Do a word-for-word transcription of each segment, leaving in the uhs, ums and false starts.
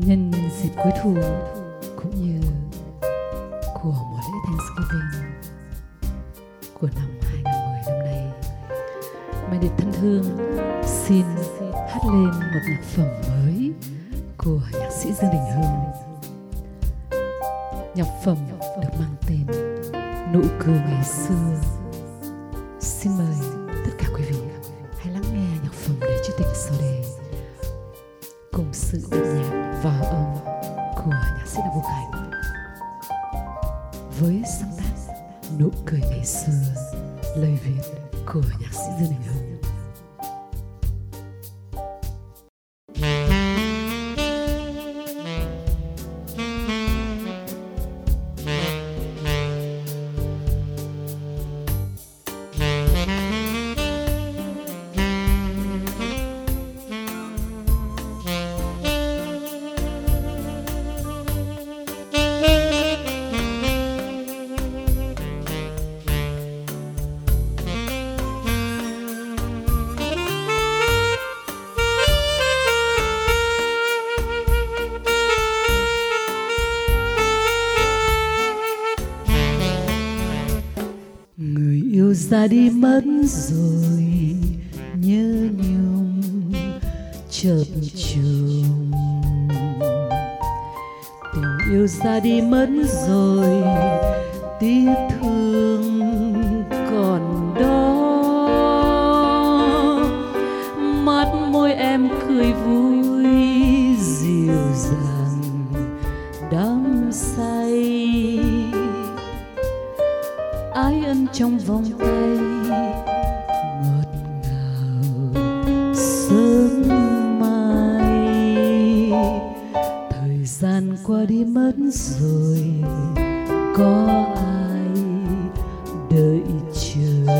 Nhân dịp cuối thu cũng như của mùa lễ Thanksgiving của năm hai không một không năm nay, Mai Điệp thân thương xin hát lên một nhạc phẩm mới của nhạc sĩ Dương Đình Hưng. Nhạc phẩm được mang tên Nụ cười ngày xưa. Xin mời tất cả quý vị hãy lắng nghe nhạc phẩm đầy trữ tình sau đây, cùng sự đệm nhạc vào âm của nhạc sĩ Đặng Vũ Khánh với sáng tác Nụ cười ngày xưa, lời Việt của nhạc sĩ Dương Đình Hưng. Người yêu ra đi mất rồi, nhớ nhung chập trùng. Tình yêu ra đi mất rồi, tiếc thương còn đó. Mắt môi em cười vui dịu dàng đắm say. Ái ân trong vòng tay ngọt ngào sớm mai. Thời gian qua đi mất rồi, có ai đợi chờ.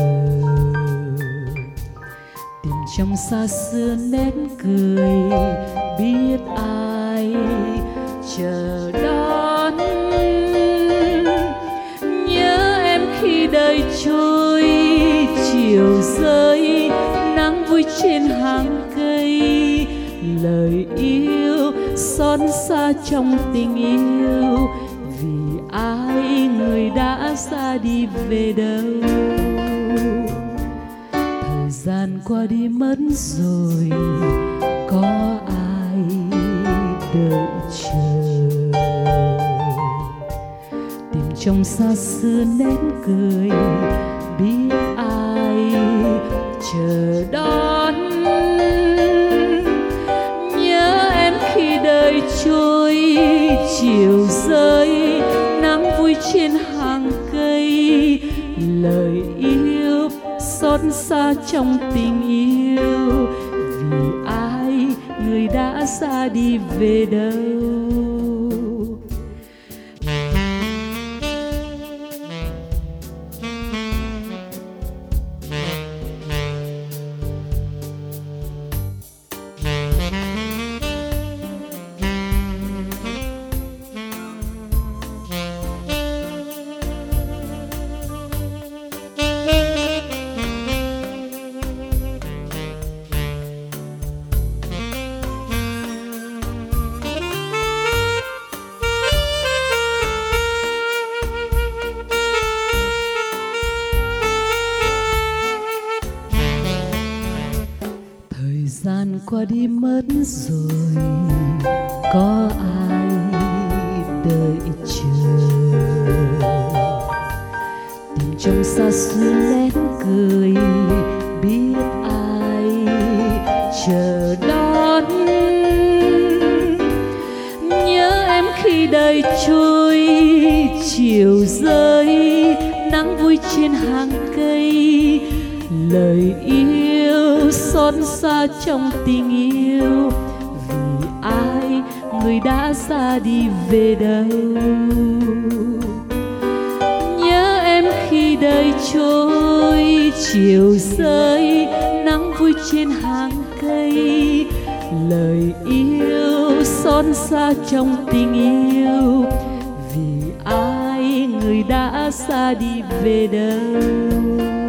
Tìm trong xa xưa nét cười, biết ai chờ đón. Khi đời trôi chiều rơi, nắng vui trên hàng cây. Lời yêu xót xa trong tình yêu, vì ai người đã ra đi về đâu. Thời gian qua đi mất rồi, có ai đợi chờ. Trong xa xưa nét cười, biết ai chờ đón. Nhớ em khi đời trôi chiều rơi, nắng vui trên hàng cây. Lời yêu xót xa trong tình yêu, vì ai người đã ra đi về đâu. Thời gian qua đi mất rồi, có ai đợi chờ. Tìm trong xa xưa nét cười, biết ai chờ đón. Nhớ em khi đời trôi chiều rơi, nắng vui trên hàng cây. Lời yêu xót xa trong tình yêu, vì ai người đã ra đi về đâu. Nhớ em khi đời trôi chiều rơi, nắng vui trên hàng cây. Lời yêu xót xa trong tình yêu, vì ai người đã ra đi về đâu.